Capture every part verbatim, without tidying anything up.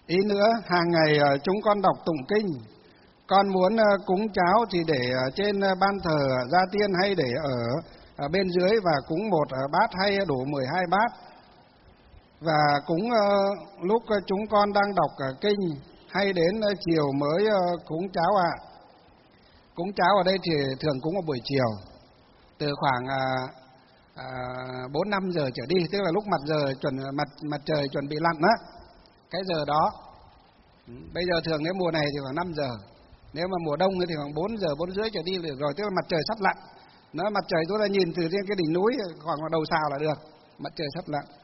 Ý nữa, hàng ngày chúng con đọc tụng kinh. Con muốn cúng cháo thì để trên ban thờ gia tiên hay để ở bên dưới và cúng một bát hay đủ mười hai bát. Và cúng lúc chúng con đang đọc kinh hay đến chiều mới cúng cháo ạ. À. Cúng cháo ở đây thì thường cúng vào buổi chiều, từ khoảng bốn năm giờ trở đi, tức là lúc mặt giờ chuẩn mặt mặt trời chuẩn bị lặn á, cái giờ đó. Bây giờ thường nếu mùa này thì khoảng năm giờ, nếu mà mùa đông thì khoảng bốn giờ, bốn rưỡi trở đi được rồi, tức là mặt trời sắp lặn. Nó mặt trời chúng ta nhìn từ trên cái đỉnh núi khoảng đầu sào là được, mặt trời sắp lặn.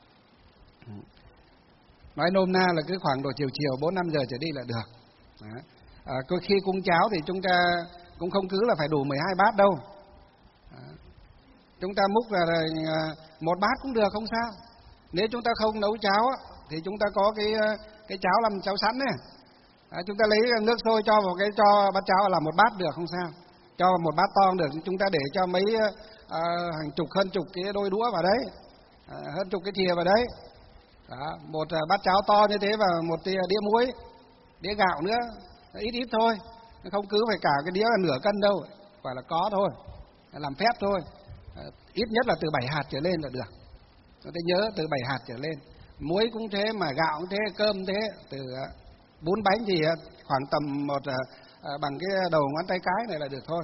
Nói nôm na là cứ khoảng độ chiều chiều bốn năm giờ trở đi là được. À, có khi cúng cháo thì chúng ta cũng không cứ là phải đủ mười hai bát đâu. À, chúng ta múc là, là một bát cũng được, không sao. Nếu chúng ta không nấu cháo thì chúng ta có cái cái cháo làm cháo sẵn này. À, chúng ta lấy nước sôi cho vào cái cho bát cháo là một bát được, không sao. Cho vào một bát to cũng được, chúng ta để cho mấy à, hàng chục hơn chục cái đôi đũa vào đấy, à, hơn chục cái thìa vào đấy. Đó, một bát cháo to như thế và một đĩa muối, đĩa gạo nữa, ít ít thôi, không cứ phải cả cái đĩa là nửa cân đâu, phải là có thôi, làm phép thôi, ít nhất là từ bảy hạt trở lên là được. Chúng ta nhớ từ bảy hạt trở lên, muối cũng thế mà gạo cũng thế, cơm thế, từ bún bánh thì khoảng tầm một bằng cái đầu ngón tay cái này là được thôi.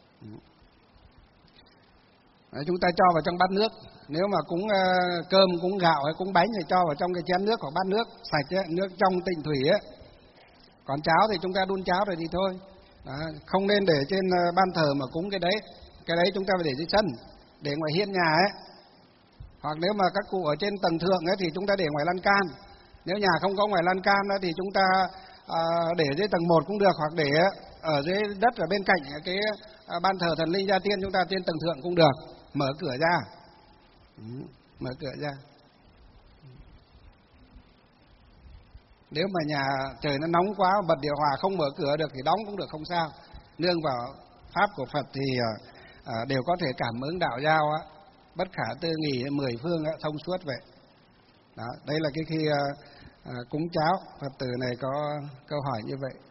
Đấy, chúng ta cho vào trong bát nước. Nếu mà cúng uh, cơm, cúng gạo hay cúng bánh thì cho vào trong cái chén nước hoặc bát nước sạch ấy, nước trong tịnh thủy ấy. Còn cháo thì chúng ta đun cháo rồi thì thôi. Đó, không nên để trên uh, ban thờ mà cúng cái đấy. Cái đấy chúng ta phải để dưới sân, để ngoài hiên nhà ấy. Hoặc nếu mà các cụ ở trên tầng thượng ấy thì chúng ta để ngoài lan can. Nếu nhà không có ngoài lan can ấy, thì chúng ta uh, để dưới tầng một cũng được, hoặc để ở dưới đất ở bên cạnh cái uh, ban thờ thần linh gia tiên chúng ta trên tầng thượng cũng được. Mở cửa ra. Ừ, mở cửa ra. Nếu mà nhà trời nó nóng quá, bật điều hòa không mở cửa được thì đóng cũng được, không sao. Nương vào pháp của Phật thì à, đều có thể cảm ứng đạo giao á, bất khả tư nghì mười phương á, thông suốt vậy. Đó, đây là cái khi à, à, cúng cháo. Phật tử này có câu hỏi như vậy.